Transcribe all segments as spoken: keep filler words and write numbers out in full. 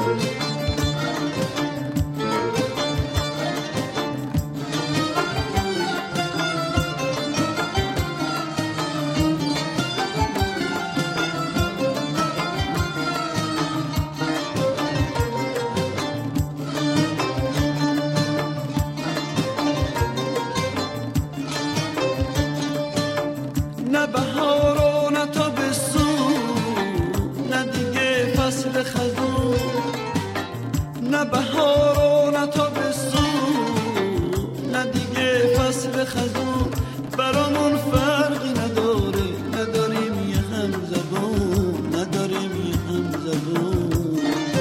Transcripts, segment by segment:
نه بهار و نه تابستون، نه دیگه فصل خزون. نه بهار و نه تابستون، نه دیگه فصل خزون. برامون فرقی نداره، نداریم یه هم زبون، نداریم یه هم زبون.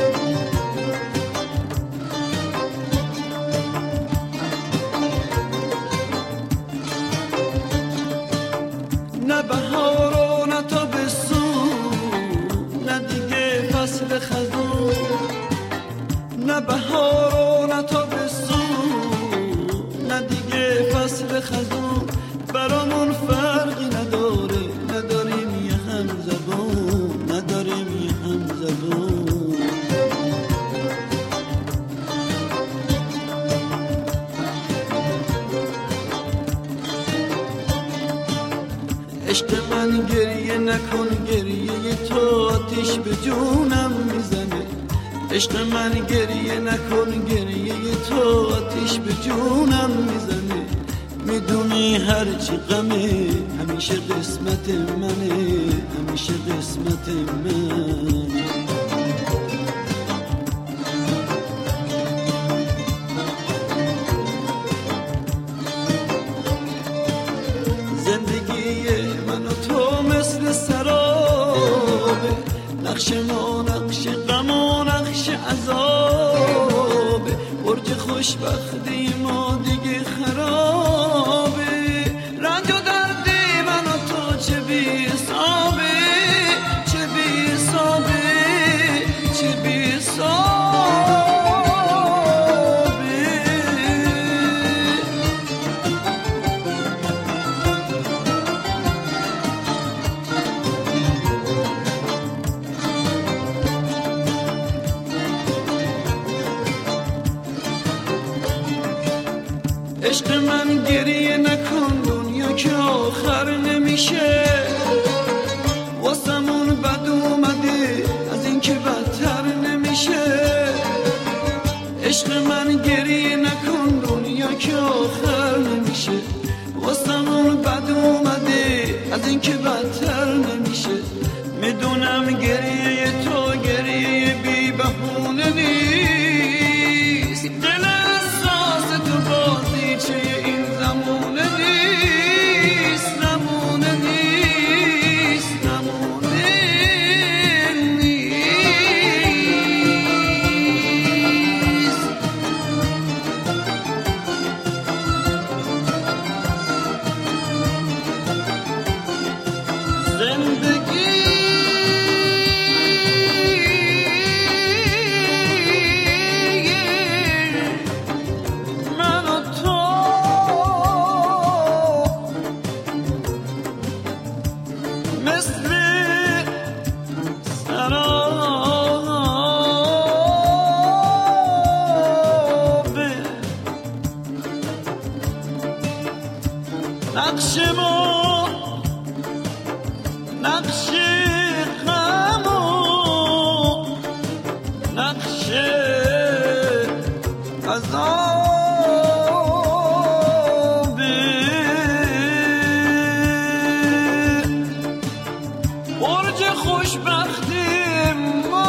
نه بهار و نه تابستون، نه دیگه فصل خزون. نه بهار و نه تابستون، نه دیگه فصل خزون. برامون فرقی نداره، نداریم یه هم زبون، نداریم یه هم زبون. عشق من گریه نکن، گریه تو آتیش به جونم میزنه. عشق من گریه نکن، گریه تو آتیش به جونم میزنه. میدونی هرچی غمه همیشه قسمت منه، همیشه قسمت من. نقش ما نقش غم و نقش عذاب، برج خوشبختی ما دیگه خرابه. رنج و درد من و تو چه بی حسابه، چه بی حسابه، چه بی حسابه. عشق من گریه نکن، دنیا که آخر نمیشه. واسمون بد اومده از این که بدتر نمیشه. عشق من گریه نکن، دنیا که آخر نمیشه. واسمون بد اومده از این که بدتر نمیشه. میدونم گریه تو گریه بی بهونه نیست، دل احساس تو بازیچه این زمونه نیست، زمونه نیست، زمونه نیست. زندگی نقش ما نقش غم و نقش عذاب، برج خوشبختی ما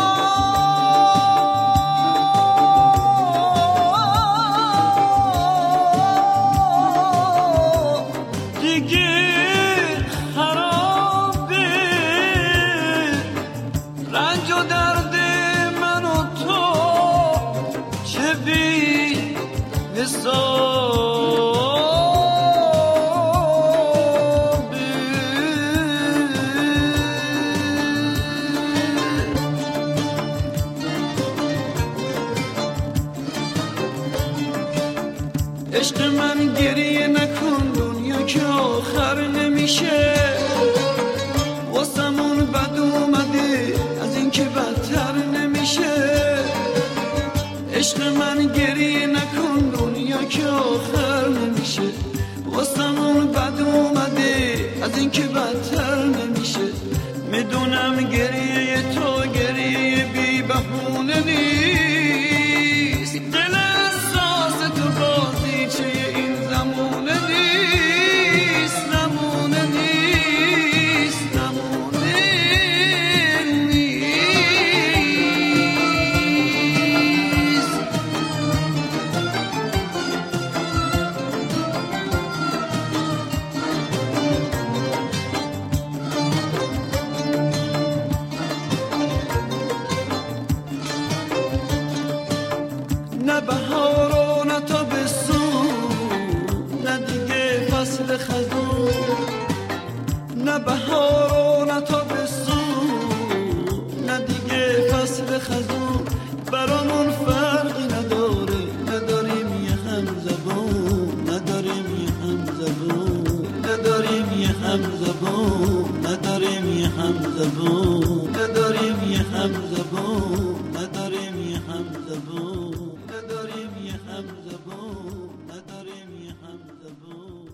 دیگه خرابه. رنج و درد من و تو چه بی حسابه. عشق من گریه نکن، دنیا که آخر نمیشه. واسمون بد اومده از این که بدتر نمیشه. عشق من گریه نکن دنیا که آخر نمیشه واسمون بد اومده از این که بدتر نمیشه میدونم گریه تو گریه بی بهونه نیست دل احساس تو بازیچه این زمونه نیست زمونه نیست زمونه نیست نه بهار و نه تابستون نه دیگه فصل خزون نه بهار و نه تابستون نه دیگه فصل خزون برامون فرقی نداره نداریم یه هم زبون نداریم یه هم زبون نداریم یه هم زبون نداریم یه هم زبون نداریم یه هم زبون نداریم یه هم زبون نداریم یه هم زبون نداریم یه هم زبون